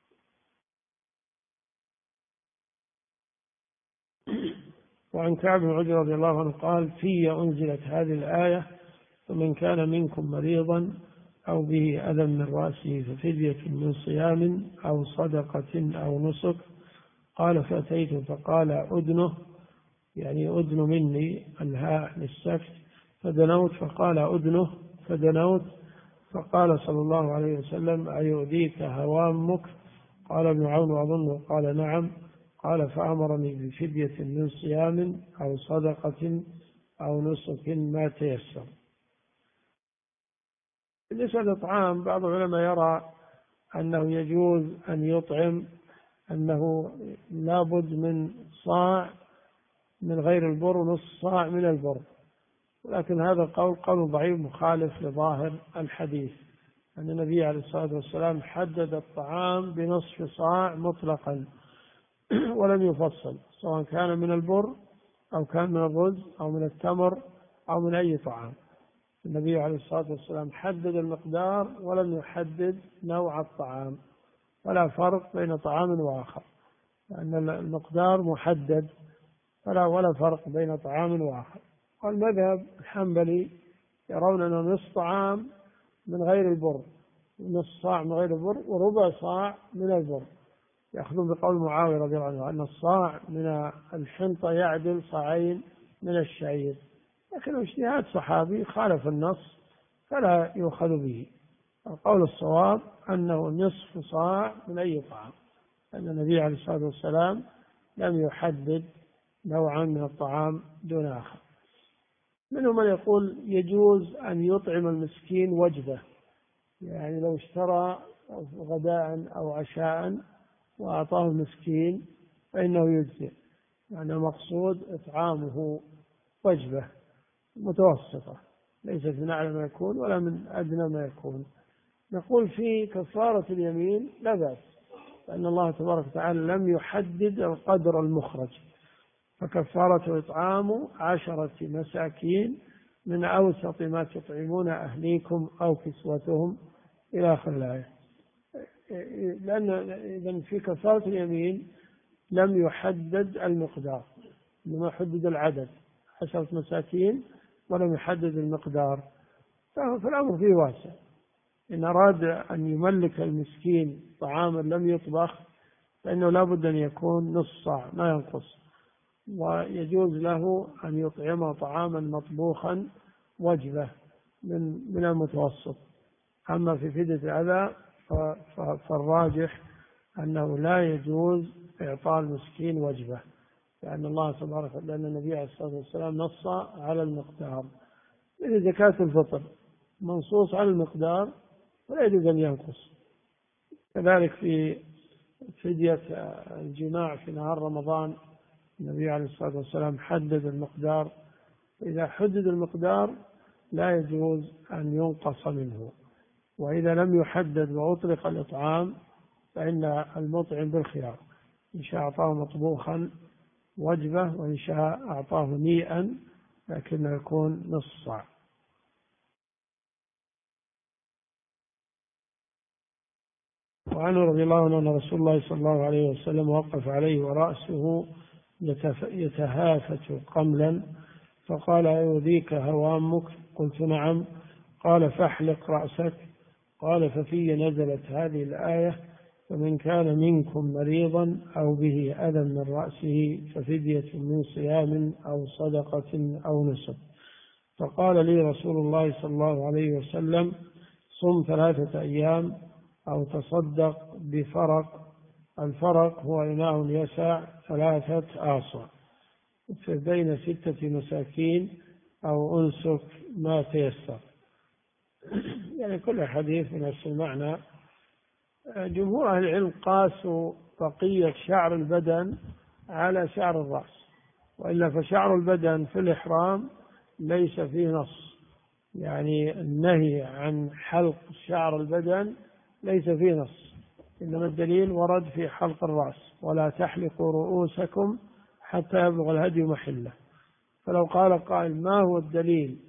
وعن كعب بن عجرة رضي الله عنه قال: في أنزلت هذه الآية: فمن كان منكم مريضا أو به أذى من رأسه ففدية من صيام أو صدقة أو نسك. قال: فأتيت فقال: أدنه، يعني أدن مني، الهاء للسكت، فدنوت فقال: أدنه فدنوت، فقال صلى الله عليه وسلم: أيؤذيك هوامك؟ قال ابن عون: وأظنه قال: نعم. قال: فأمرني بفدية من صيام أو صدقة أو نسك ما تيسر. بالنسبة للإطعام بعض العلماء يرى أنه يجوز أن يطعم، أنه لابد من صاع من غير البر ونصف صاع من البر، لكن هذا القول قول ضعيف مخالف لظاهر الحديث، أن النبي عليه الصلاة والسلام حدد الطعام بنصف صاع مطلقا ولم يفصل، سواء كان من البر أو كان من الرز أو من التمر أو من أي طعام. النبي عليه الصلاة والسلام حدد المقدار ولم يحدد نوع الطعام، ولا فرق بين طعام وآخر، لأن المقدار محدد ولا فرق بين طعام وآخر. والمذهب الحنبلي يرون أنه نصف طعام من غير البر، نصف صاع من غير البر، وربع صاع من البر. يأخذون بقول معاوية رضي الله عنه أن الصاع من الحنطة يعدل صاعين من الشعير، لكن اجتهاد صحابي خالف النص فلا يؤخذ به. القول الصواب أنه نصف صاع من أي طعام، أن النبي عليه الصلاة والسلام لم يحدد نوعا من الطعام دون آخر. منهم من يقول يجوز أن يطعم المسكين وجبة، يعني لو اشترى غداء أو عشاء وأعطاه المسكين فإنه يجزئ، يعني المقصود إطعامه وجبة متوسطة، ليست من أعلى ما يكون ولا من أدنى ما يكون. نقول في كفارة اليمين لا بأس، لأن الله تبارك وتعالى لم يحدد القدر المخرج، فكفارة إطعام 10 مساكين من أوسط ما تطعمون أهليكم أو كسوتهم إلى آخر الآية. لأن إذن في كفارة اليمين لم يحدد المقدار، إنما حدد العدد 10 مساكين ولم يحدد المقدار، فالأمر فيه واسع. إن أراد أن يملك المسكين طعاما لم يطبخ فإنه لا بد أن يكون نصف صاع ما ينقص، ويجوز له أن يطعمه طعاما مطبوخا وجبة من المتوسط. أما في فدية الأذى فالراجح أنه لا يجوز إعطاء المسكين وجبة، لأن النبي عليه الصلاة والسلام نص على المقدار. مثل زكاة الفطر منصوص على المقدار ولا يجوز أن ينقص. كذلك في فدية الجماع في نهار رمضان النبي عليه الصلاة والسلام حدد المقدار، إذا حدد المقدار لا يجوز أن ينقص منه، وإذا لم يحدد وأطلق الإطعام فإن المطعم بالخيار، إن شاء أعطاه مطبوخا وجبة وإن شاء أعطاه نيئا لكنه يكون نصف صاع. وعنه رضي الله عنه أن رسول الله صلى الله عليه وسلم وقف عليه ورأسه يتهافت قملا، فقال: أيؤذيك هوامك؟ قلت: نعم. قال: فاحلق رأسك. قال: ففي نزلت هذه الآية: فمن كان منكم مريضا أو به أذى من رأسه ففدية من صيام أو صدقة أو نسك. فقال لي رسول الله صلى الله عليه وسلم: صم 3 أيام أو تصدق بفرق. الفرق هو إناء يسع 3 آصع بين 6 مساكين أو أنسك ما تيسر. يعني كل حديث بنفس المعنى. جمهور أهل العلم قاسوا بقية شعر البدن على شعر الرأس، وإلا فشعر البدن في الإحرام ليس فيه نص، يعني النهي عن حلق شعر البدن ليس فيه نص، إنما الدليل ورد في حلق الرأس: ولا تحلقوا رؤوسكم حتى يبلغ الهدي محله. فلو قال قائل: ما هو الدليل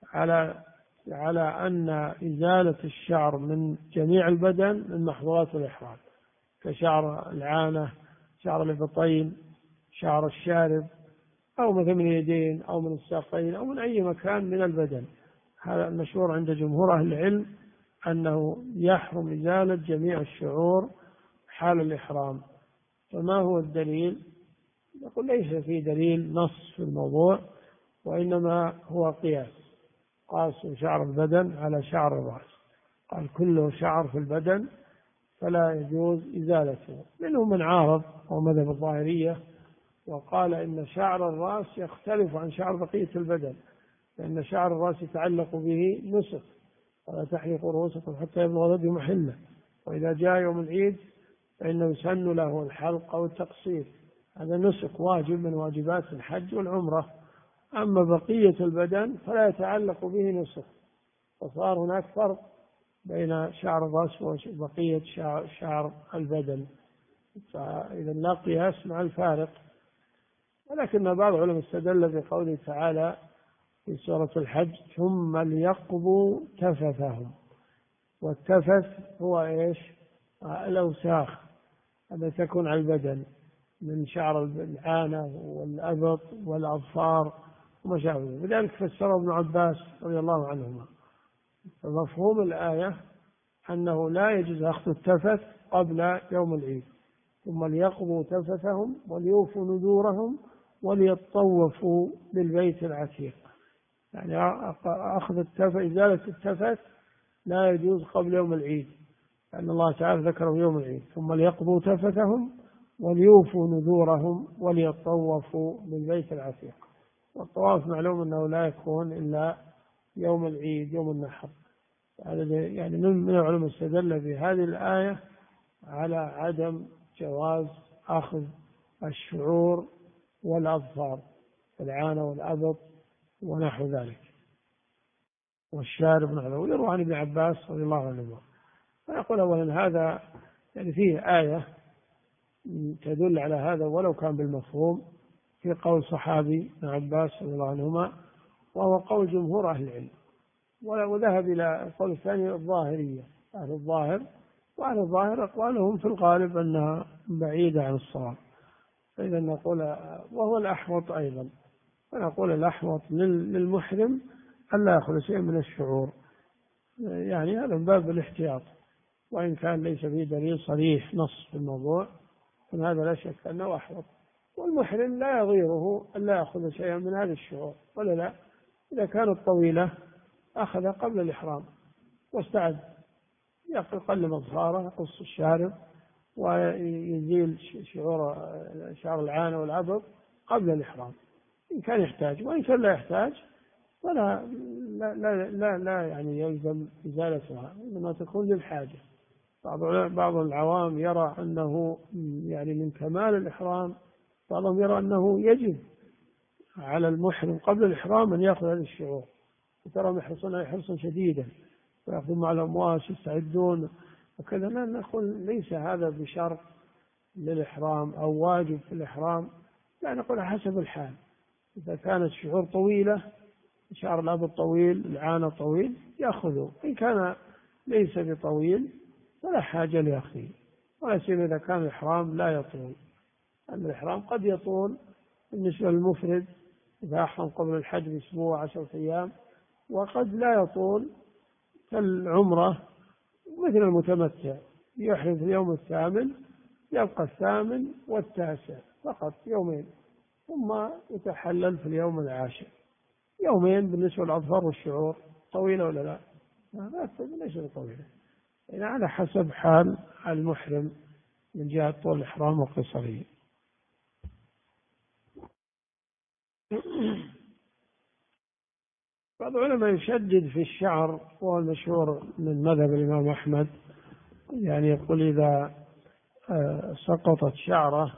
على أن إزالة الشعر من جميع البدن من محظورات الإحرام، كشعر العانة، شعر الإبطين، شعر الشارب، أو مثل من اليدين أو من الساقين أو من أي مكان من البدن؟ هذا المشهور عند جمهور أهل العلم أنه يحرم إزالة جميع الشعور حال الإحرام. فما هو الدليل؟ نقول ليس في دليل نص في الموضوع، وإنما هو قياس. قاسوا شعر البدن على شعر الرأس، قال: كله شعر في البدن فلا يجوز إزالته. منهم من عارض، هو مذهب الظاهرية، وقال إن شعر الرأس يختلف عن شعر بقية البدن، لأن شعر الرأس يتعلق به نسك: ولا تحلقوا رؤوسكم حتى يبلغ الهدي محله، وإذا جاء يوم العيد فإنه يسن له الحلق أو التقصير، هذا نسك واجب من واجبات الحج والعمرة. أما بقية البدن فلا يتعلق به نسك، فصار هناك فرق بين شعر الرأس وبقية شعر البدن، فإذا لا قياس مع الفارق. ولكن بعض العلماء استدل بقوله تعالى في سورة الحج: ثم ليقضوا تفثهم. والتفث هو إيش؟ الأوساخ التي تكون على البدن من شعر العانة والأبط والأظفار وما شابه. لذلك فسره ابن عباس رضي الله عنهما. فمفهوم الآية أنه لا يجوز أخذ التفث قبل يوم العيد. ثم ليقضوا تفثهم وليوفوا نذورهم وليطوفوا بالبيت العتيق. يعني أخذ التفث، إزالة التفث لا يجوز قبل يوم العيد، لأن الله تعالى ذكره يوم العيد: ثم ليقضوا تفثهم وليوفوا نذورهم وليطوفوا بالبيت العتيق. والطواف معلوم أنه لا يكون إلا يوم العيد، يوم النحر. هذا يعني من العلماء استدل بهذه الآية على عدم جواز أخذ الشعور والأظفار، العانة والأبط ونحو ذلك، والشارب نحو. ويروى عن ابن عباس رضي الله عنه. فنقول أولا هذا يعني فيه آية تدل على هذا ولو كان بالمفهوم، في قول صحابي ابن عباس رضي الله عنهما، وهو قول جمهور أهل العلم. وذهب إلى القول الثاني الظاهرية، أهل الظاهر، وأهل الظاهر أقوالهم في الغالب أنها بعيدة عن الصواب. فإذا نقول، وهو الأحوط أيضا، فنقول الأحوط للمحرم ألا يأخذ شيء من الشعور، يعني هذا من باب الاحتياط، وإن كان ليس فيه دليل صريح نص في الموضوع، فهذا لا شك أنه أحوط. والمحرم لا يضيره ألا يأخذ شيئا من هذه الشعور، ولا لا؟ إذا كانت طويلة أخذ قبل الإحرام واستعد، يقلم أظفاره، يقص الشارب، ويزيل شعر العانة والعبط قبل الإحرام إن كان يحتاج. وإن كان لا يحتاج فلا لا يعني يلزم إزالتها، إنما تكون للحاجة. بعض العوام يرى أنه يعني من كمال الإحرام، بعضهم يرى أنه يجب على المحرم قبل الإحرام أن يأخذ هذه الشعور، وترى يحرصون حرصا شديدا ويأخذون مع الأمواس يستعدون وكذا. نقول ليس هذا بشرط للإحرام أو واجب في الإحرام، لا، نقول حسب الحال. إذا كانت الشعور طويلة، شعر الأبط طويل، العانة طويل، يأخذه. إن كان ليس بطويل فلا حاجة لأخذه، ولا سيما إذا كان الإحرام لا يطول، أن الإحرام قد يطول بالنسبة للمفرد إذا أحرم قبل الحج بأسبوع 10 أيام، وقد لا يطول كالعمرة، مثل المتمتع يحرم في اليوم الثامن، يبقى الثامن والتاسع فقط يومين، ثم يتحلل في اليوم العاشر. يومين بالنسبة للأظفار والشعور طويلة ولا لا؟ ليس طويلة، يعني على حسب حال المحرم من جهة طول الإحرام وقصره. بعض العلماء يشدد في الشعر، وهو المشهور من مذهب الإمام أحمد، يعني يقول إذا سقطت شعره،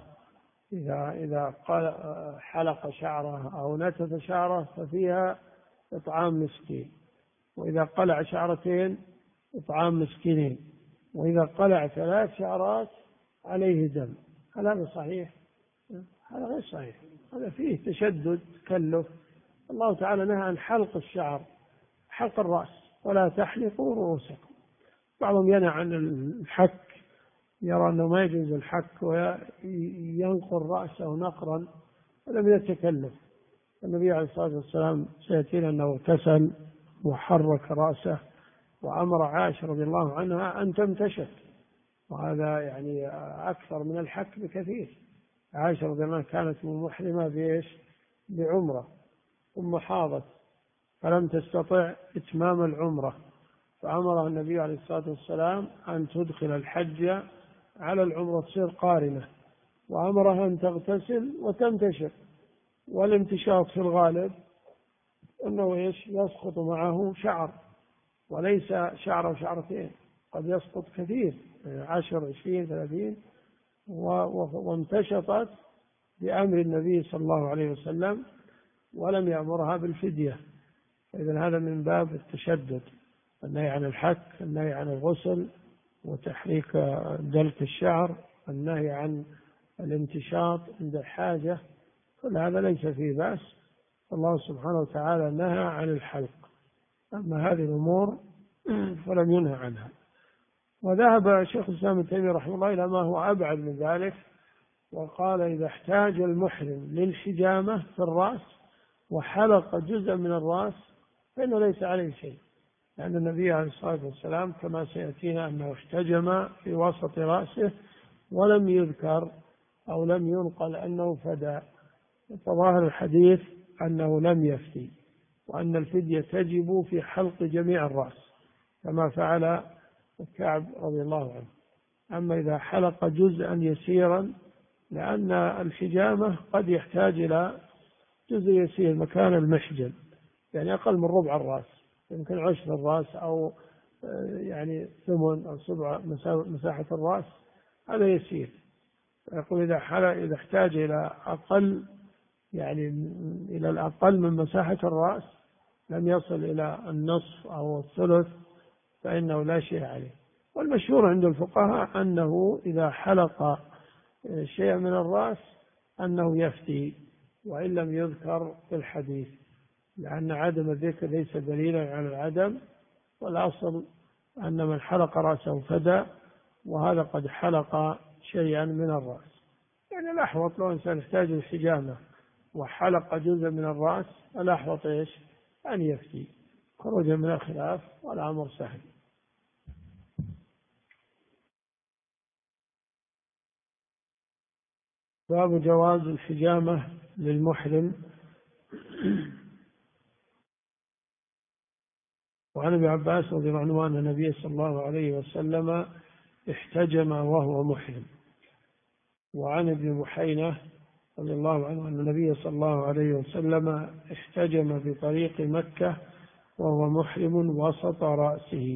إذا قال حلق شعره أو نتف شعره ففيها إطعام مسكين، وإذا قلع شعرتين إطعام مسكينين، وإذا قلع 3 شعرات عليه دم. هل هذا صحيح؟ هذا غير صحيح، هذا فيه تشدد تكلف. الله تعالى نهى عن حلق الشعر، حلق الرأس، ولا تحلقوا رؤوسكم. بعضهم ينهى عن الحك، يرى أنه ما يجوز الحك وينقر رأسه نقرا، هذا من التكلف. النبي عليه الصلاة والسلام سيأتينا أنه اغتسل وحرك رأسه، وأمر عائشة رضي الله عنها أن تمتشط، وهذا يعني أكثر من الحك بكثير. عائشة رضي الله عنها كانت محرمة بإيش؟ بعمرة، ثم حاضت فلم تستطع إتمام العمرة، فأمرها النبي عليه الصلاة والسلام أن تدخل الحج على العمرة، تصير قارنة، وأمرها أن تغتسل وتمتشط. والامتشاط في الغالب أنه إيش؟ يسقط معه شعر، وليس شعر أو شعرتين، قد يسقط كثير، 10 20 30. وامتشطت بأمر النبي صلى الله عليه وسلم ولم يأمرها بالفدية. إذن هذا من باب التشدد، النهي عن الحك، النهي عن الغسل وتحريك دلك الشعر، النهي عن الامتشاط عند الحاجة، كل هذا ليس فيه بأس. الله سبحانه وتعالى نهى عن الحلق، أما هذه الأمور فلم ينهى عنها. وذهب شيخ الإسلام ابن تيمية رحمه الله إلى ما هو أبعد من ذلك، وقال إذا احتاج المحرم للحجامة في الرأس وحلق جزء من الرأس فإنه ليس عليه شيء، لأن النبي عليه الصلاة والسلام كما سيأتينا أنه احتجم في وسط رأسه ولم يذكر أو لم ينقل أنه فدى. فظاهر الحديث أنه لم يفتي، وأن الفدية تجب في حلق جميع الرأس كما فعل كعب رضي الله عنه. أما إذا حلق جزءا يسيرا، لأن الحجامة قد يحتاج إلى جزء يسير مكان المحجم، يعني أقل من ربع الرأس، يمكن 10 الرأس، أو يعني 8 أو 7 مساحة الرأس، هذا يسير. يقول إذا احتاج إلى أقل، يعني إلى الأقل من مساحة الرأس، لم يصل إلى النصف أو الثلث، فإنه لا شيء عليه. والمشهور عند الفقهاء أنه إذا حلق شيء من الرأس أنه يفتي، وإن لم يذكر في الحديث، لأن عدم الذكر ليس دليلا على العدم، والأصل أن من حلق رأسه فدى، وهذا قد حلق شيئا من الرأس. يعني الأحوط لو إنسان يحتاج الحجامة وحلق جزء من الرأس، الأحوط إيش؟ أن يفتي خروجا من الخلاف، والأمر سهل. باب جواز الحجامة للمحرم. وعن ابن عباس رضي الله عنه أن النبي صلى الله عليه وسلم احتجم وهو محرم. وعن ابن بحينة رضي الله عنه أن النبي صلى الله عليه وسلم احتجم بطريق مكة وهو محرم وسط رأسه.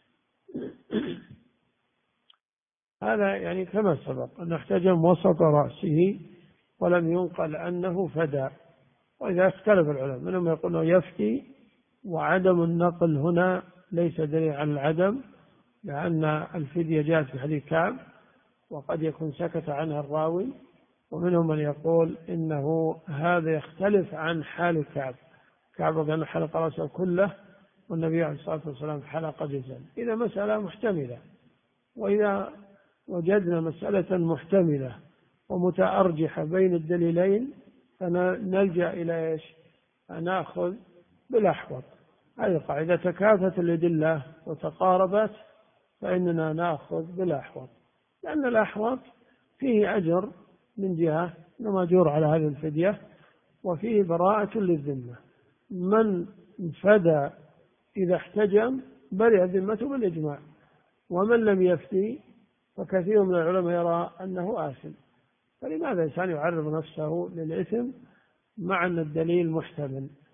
هذا يعني كما سبق أن احتجم وسط رأسه، ولم ينقل أنه فدى. وإذا اختلف العلماء، منهم يقولون يفتي، وعدم النقل هنا ليس دليل على العدم، لأن الفدية جاءت في حديث كعب، وقد يكون سكت عنها الراوي. ومنهم من يقول إنه هذا يختلف عن حال كعب رضي الله عنه حلق رأسه كله، والنبي عليه الصلاة والسلام حلق جزءا. إذا مسألة محتملة، وإذا وجدنا مسألة محتملة ومتأرجحة بين الدليلين، فنلجأ إلى إيش؟ نأخذ بالأحوط. هذه قاعدة، تكافت الأدلة وتقاربت فإننا نأخذ بالأحوط، لأن الأحوط فيه أجر من جهة أنه مأجور على هذه الفدية، وفيه براءة للذمة. من فدى إذا احتجم برئ ذمته بالإجماع، ومن لم يفتي فكثير من العلماء يرى أنه آثم. فلماذا الإنسان يعرض نفسه للإثم مع أن الدليل محتمل؟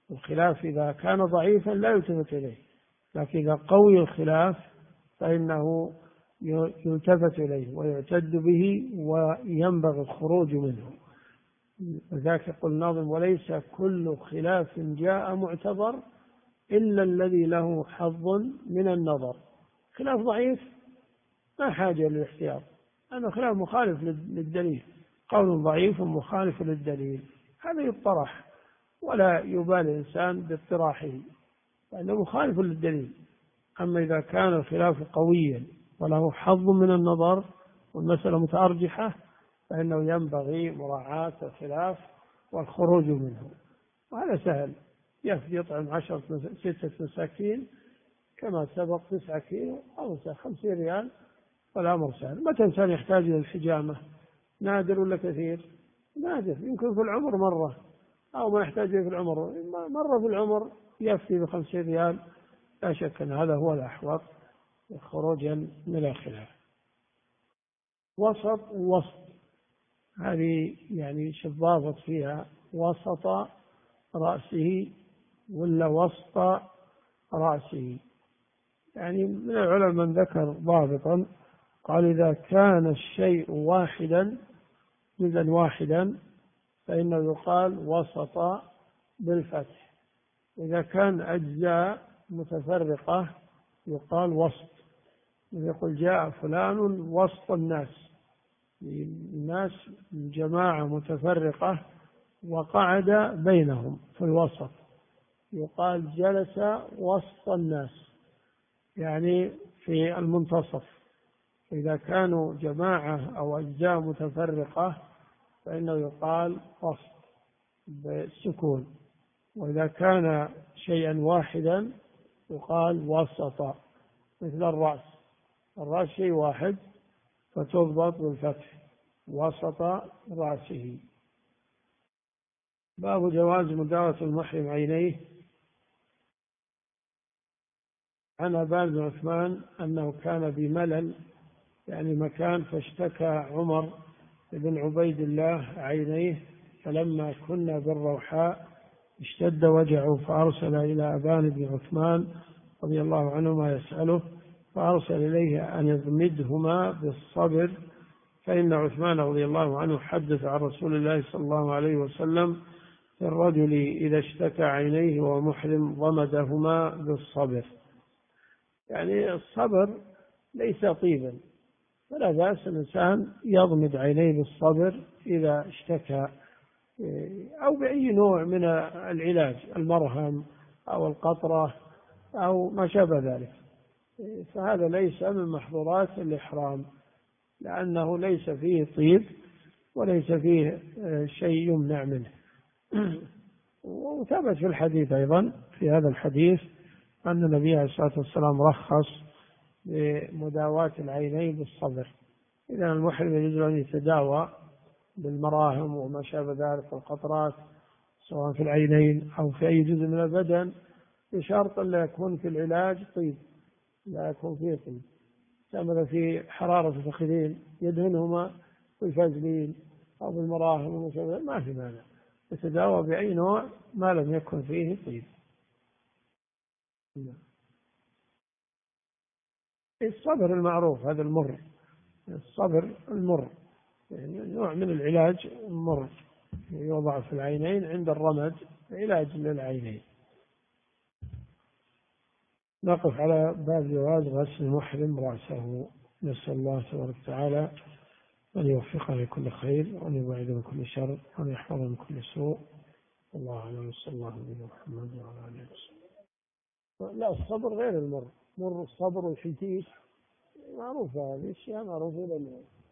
الخلاف إذا كان ضعيفا لا يلتفت إليه، لكن إذا قوي الخلاف فإنه يلتفت إليه ويعتد به وينبغي الخروج منه. وذاك يقول الناظم: وليس كل خلاف جاء معتبر إلا الذي له حظ من النظر. خلاف ضعيف ما حاجة للاحتياط، أنا خلاف مخالف للدليل، قول ضعيف مخالف للدليل، هذا يطرح ولا يبالي الإنسان باطراحه لأنه مخالف للدليل. أما إذا كان الخلاف قويا وله حظ من النظر والمسألة متأرجحة فإنه ينبغي مراعاة الخلاف والخروج منه، وهذا سهل. يطعم 6 مساكين كما سبق 9 كيلو أو 50 ريال، والأمر سهل. متى إنسان يحتاج إلى الحجامة؟ نادر ولا كثير؟ نادر، يمكن في العمر مرة، أو ما يحتاج في العمر مرة في العمر يكفي ب50 ريال. لا شك أن هذا هو الأحوط خروجا من الخلاف. وسط هذه يعني شضافت فيها وسط رأسه ولا وسط رأسه. يعني من العلماء من ذكر ضابطا قال: إذا كان الشيء واحدا جزءا واحدا فإنه يقال وسط بالفتح، إذا كان أجزاء متفرقة يقال وسط. يقول: جاء فلان وسط الناس جماعة متفرقة وقعد بينهم في الوسط، يقال جلس وسط الناس، يعني في المنتصف. إذا كانوا جماعة أو أجزاء متفرقة فإنه يقال وسط بالسكون، وإذا كان شيئا واحدا يقال وسط. مثل الرأس شيء واحد فتضبط بالفتح وسط رأسه. باب جواز مداوة المحرم عينيه. عن أبان بن عثمان أنه كان بملل يعني مكان، فاشتكى عمر بن عبيد الله عينيه، فلما كنا بالروحاء اشتد وجعه فأرسل إلى أبان بن عثمان رضي الله عنهما يسأله، فأرسل إليه أن يضمدهما بالصبر، فإن عثمان رضي الله عنه حدث عن رسول الله صلى الله عليه وسلم في الرجل إذا اشتكى عينيه وهو محرم ضمدهما بالصبر. يعني الصبر ليس طيبا، فلا بأس الإنسان يضمد عينيه بالصبر إذا اشتكى، أو بأي نوع من العلاج، المرهم أو القطرة أو ما شابه ذلك، فهذا ليس من محظورات الإحرام، لأنه ليس فيه طيب وليس فيه شيء يمنع منه. وثبت في الحديث أيضا، في هذا الحديث، أن النبي عليه الصلاة والسلام رخص بمداواة العينين بالصبر. إذا المحرم يجوز أن يتداوى بالمراهم وما شابه ذلك والقطرات سواء في العينين أو في أي جزء من البدن، بشرط أن لا يكون في العلاج طيب، لا يكون فيه طيب. كما في حرارة الفخذين يدهنهما بالفازلين أو بالمراهم وما شابه ذلك، ما في مانع، يتداوى بأي نوع ما لم يكن فيه طيب. الصبر المعروف هذا المر، الصبر المر يعني نوع من العلاج المر، يوضع في العينين عند الرمد علاج للعينين. نقف على باب جواز غسل المحرم رأسه. نسأل الله تبارك وتعالى أن يوفقنا لكل خير وأن يبعد من كل شر وأن يحفظنا من كل سوء. الله أعلم، صلى الله عليه محمد وعلى آله وسلم. لا، الصبر غير المر، مر الصبر والحنتيش معروفة، هذه الأشياء معروفة.